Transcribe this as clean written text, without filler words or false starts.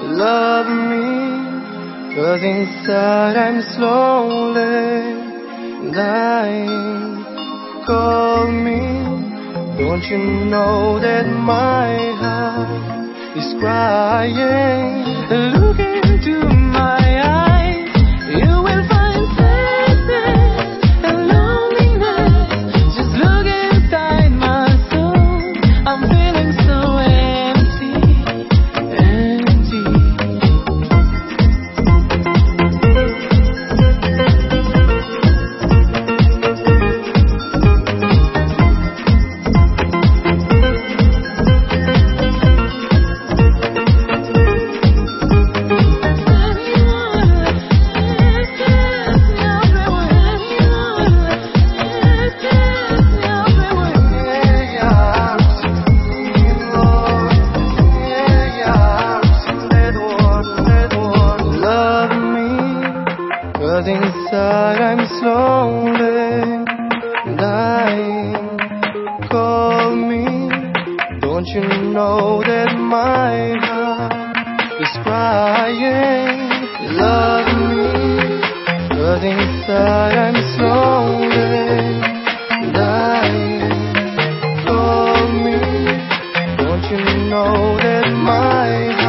Love me, 'cause inside I'm slowly dying. Call me, don't you know that my heart is crying? Look into my eyes, you will find sadness and loneliness. Just look inside my soul, I'm feeling so empty, empty. Cause inside I'm slowly dying. Call me, don't you know that my heart is crying? Love me, 'cause inside I'm slowly dying. Call me, don't you know that my heart